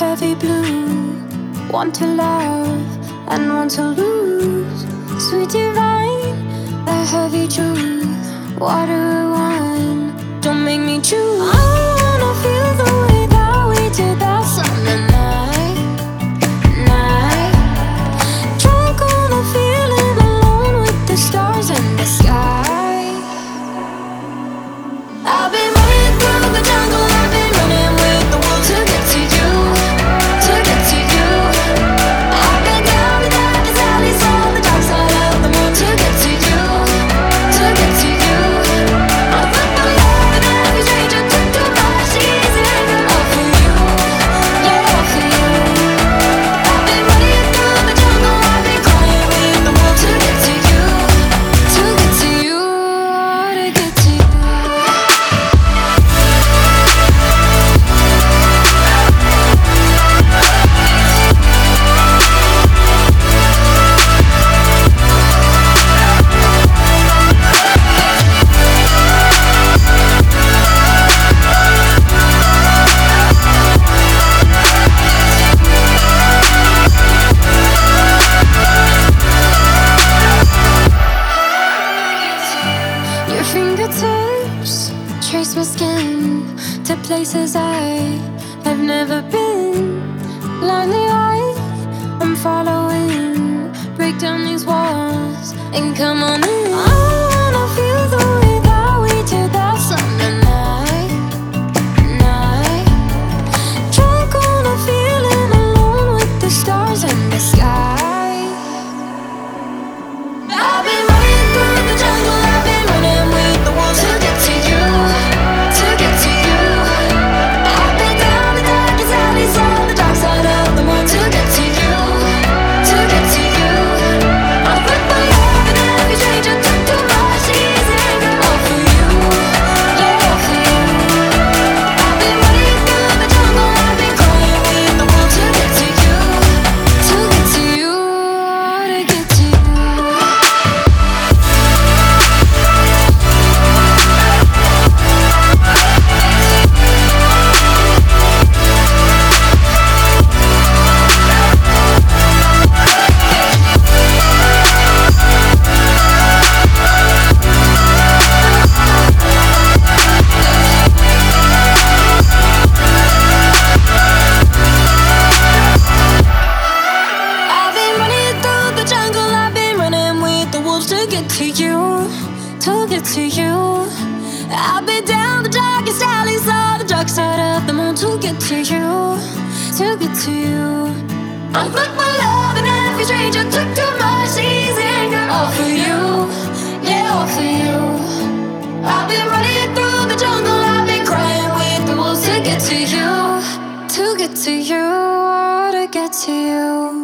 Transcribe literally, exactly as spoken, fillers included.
heavy blue. Want to love and want to lose. Sweet divine, the heavy truth. Water or wine, don't make me choose. I wanna feel the way that we did that summer night. Night. Drunk on a feeling, alone with the stars in the sky. I've been running through the jungle, I've been running with the wolves to get to you, to get to you. I've been down the darkest alleys on the dark side of the moon to get to you, to get to you. I put my love in every stranger, took too much easy anger, all for you, yeah, all for you. I've been running through the jungle, I've been crying with the wolves to get to you, to get to you, to get to you. Your fingertips trace my skin to places I have never been. Blindly I am following. Break down these walls and come on in. I wanna feel the way that we did that summer night. Night. Drunk on a feeling, alone with the stars in the sky. I've been running through the jungle, I've been running with the wolves to get to you, to get to you. I've been down the darkest alleys on the dark side of the moon to get to you, to get to you. I put my love in every stranger, took too much easy anger, all for you, yeah, all for you. I've been running through the jungle, I've been crying with the wolves to get to you, to get to you, to get to you. I've been running through the jungle, I've been running with the wolves to get to you, to get to you. I've been down the darkest alleys on the dark side of the moon to get to you, to get to you. I put my love in every stranger, took too much easy anger, all for you, yeah, all for you. I've been running through the jungle, I've been crying with the wolves to get to you, to get to you, to get to you.